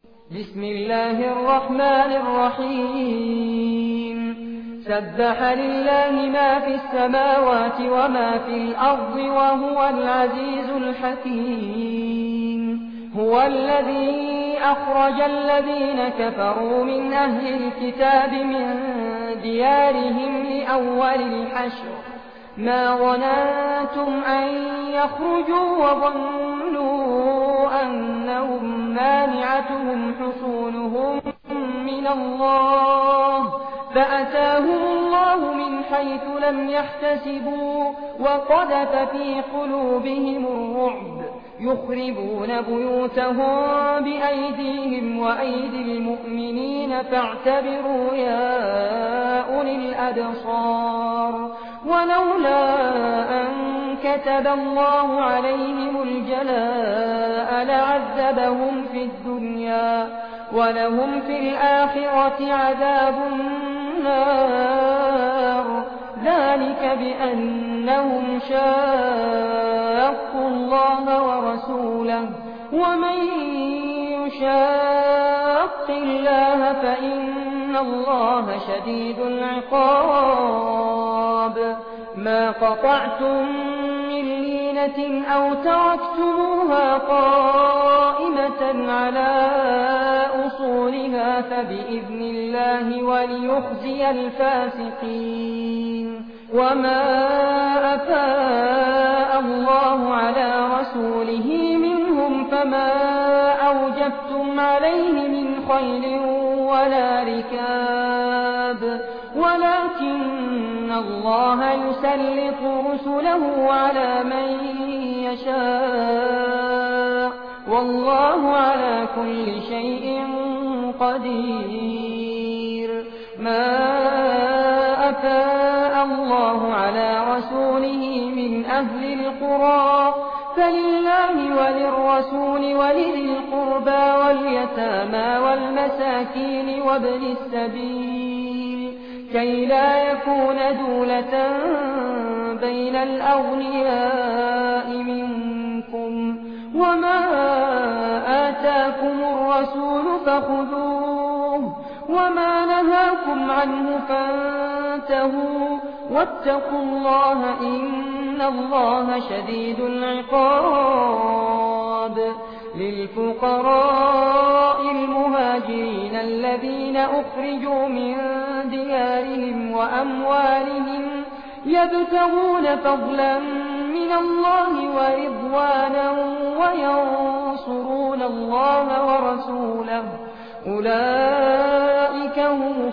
بسم الله الرحمن الرحيم سبح لله ما في السماوات وما في الأرض وهو العزيز الحكيم هو الذي أخرج الذين كفروا من أهل الكتاب من ديارهم لأول الحشر ما ظننتم أن يخرجوا وظنوا أنهم مانعتهم حصونهم من الله فأتاهم الله من حيث لم يحتسبوا وقذف في قلوبهم الرعب يخربون بيوتهم بأيديهم وأيدي المؤمنين فاعتبروا يا أولي الأبصار ولولا أن كتب الله عليهم الجلاء لعذبهم في الدنيا ولهم في الآخرة عذاب النار ذلك بأنهم شاقوا الله ورسوله ومن يشاق الله فإن الله شديد العقاب ما قطعتم من لينة أو تركتموها قائمة على أصولها فبإذن الله وليخزي الفاسقين وما أفاء الله على رسوله منهم فما أوجفتم عليه من خيل ولا ركاب ولكن الله يسلط رسله على من يشاء والله على كل شيء قدير ما أفاء الله على رسوله من أهل القرى فلله وللرسول ولذي القربى واليتامى والمساكين وابن السبيل كي لا يكون دولة بين الأغنياء منكم وما آتاكم الرسول فخذوه وما نهاكم عنه فانتهوا واتقوا الله إن الله شديد العقاب للفقراء المهاجرين الذين أخرجوا من ديارهم وأموالهم يبتغون فضلا من الله ورضوانا وينصرون الله ورسوله أولئك هم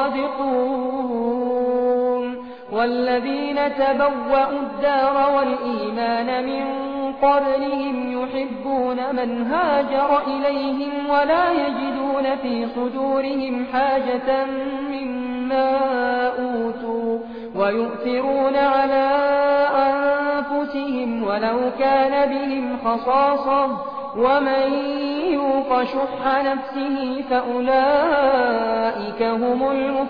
الصادقون والذين تبوأوا الدار والإيمان من قبلهم يحبون من هاجر إليهم ولا يجدون في صدورهم حاجة مما أوتوا ويؤثرون على أنفسهم ولو كان بهم خصاصة ومن يوق شح نفسه فأولئك هم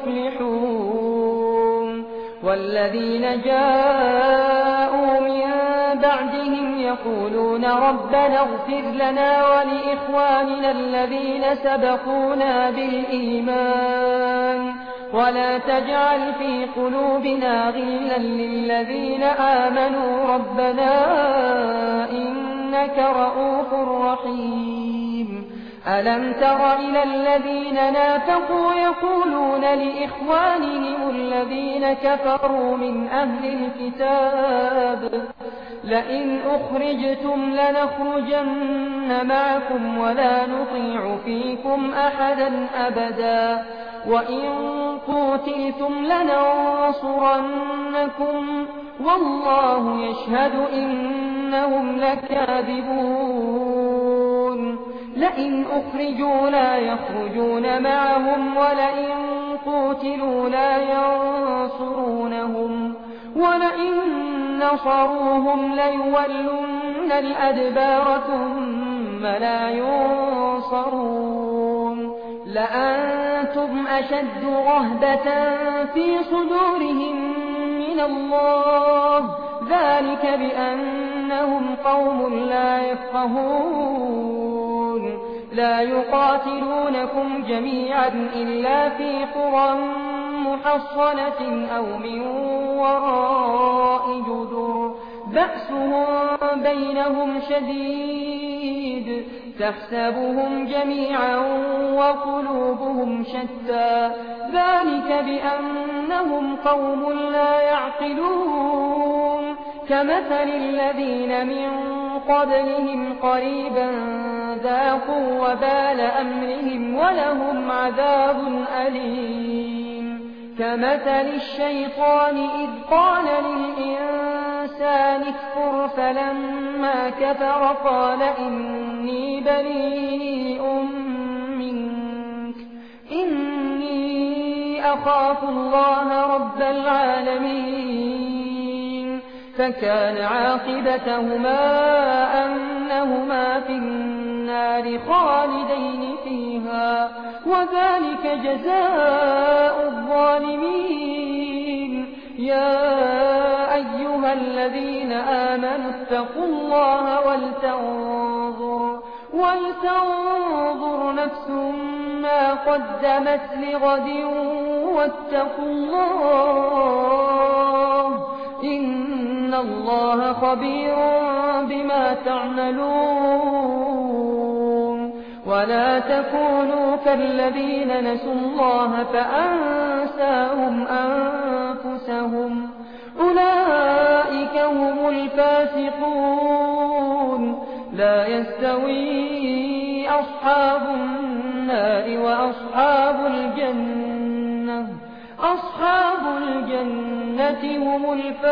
المفلحون والذين جاءوا من بعدهم يقولون ربنا اغفر لنا ولإخواننا الذين سبقونا بالإيمان ولا تجعل في قلوبنا غلا للذين آمنوا ربنا إنك رؤوف رحيم ألم تر إلى الذين نافقوا يقولون لإخوانهم الذين كفروا من أهل الكتاب لئن أخرجتم لنخرجن معكم ولا نطيع فيكم أحدا أبدا وإن قتلتم لننصرنكم والله يشهد إنهم لكاذبون لئن أخرجوا لا يخرجون معهم ولئن قتلوا لا ينصرونهم ولئن نصروهم ليولن الأدبار ثم لا ينصرون لأنتم أشد رهبة في صدورهم من الله ذلك بأنهم قوم لا يفقهون لا يقاتلونكم جميعا إلا في قرى محصنة أو من وراء جدر بأسهم بينهم شديد تحسبهم جميعا وقلوبهم شتى ذلك بأنهم قوم لا يعقلون كمثل الذين من قبلهم قريبا ذاقوا وبال أمرهم ولهم عذاب أليم كمثل الشيطان إذ قال للإنسان اكفر فلما كفر قال إني بريء منك إني أخاف الله رب العالمين فكان عاقبتهما أنهما في النار خالدين فيها وذلك جزاء الظالمين يا أيها الذين آمنوا اتقوا الله ولتنظر نفس ما قدمت لغد واتقوا الله إن الله خبير بما تعملون ولا تكونوا كالذين نسوا الله فأنساهم أنفسهم أولئك هم الفاسقون لا يستوي أصحاب النار وأصحاب الجنة هم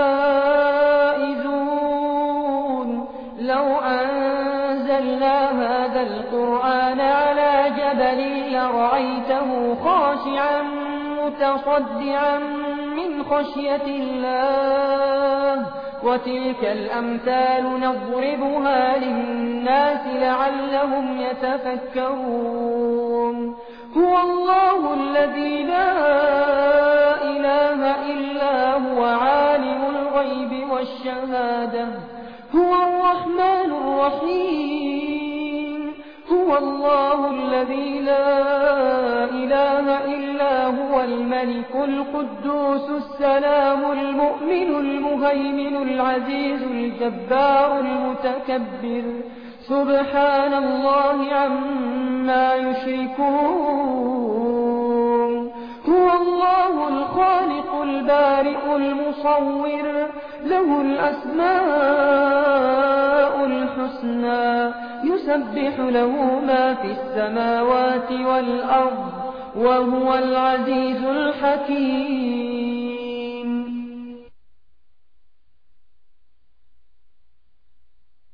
الفائزون لو أنزلنا هذا القرآن على جبل لرأيته خاشعا متصدعا من خشية الله وتلك الأمثال نضربها للناس لعلهم يتفكرون هو الله الذي لا إله إلا هو عالم الغيب والشهادة هو الرحمن الرحيم هو الله الذي لا إله إلا هو الملك القدوس السلام المؤمن المهيمن العزيز الجبار المتكبر سبحان الله عما يشركون هو الله الخالق البارئ المصور له الأسماء الحسنى يسبح له ما في السماوات والأرض وهو العزيز الحكيم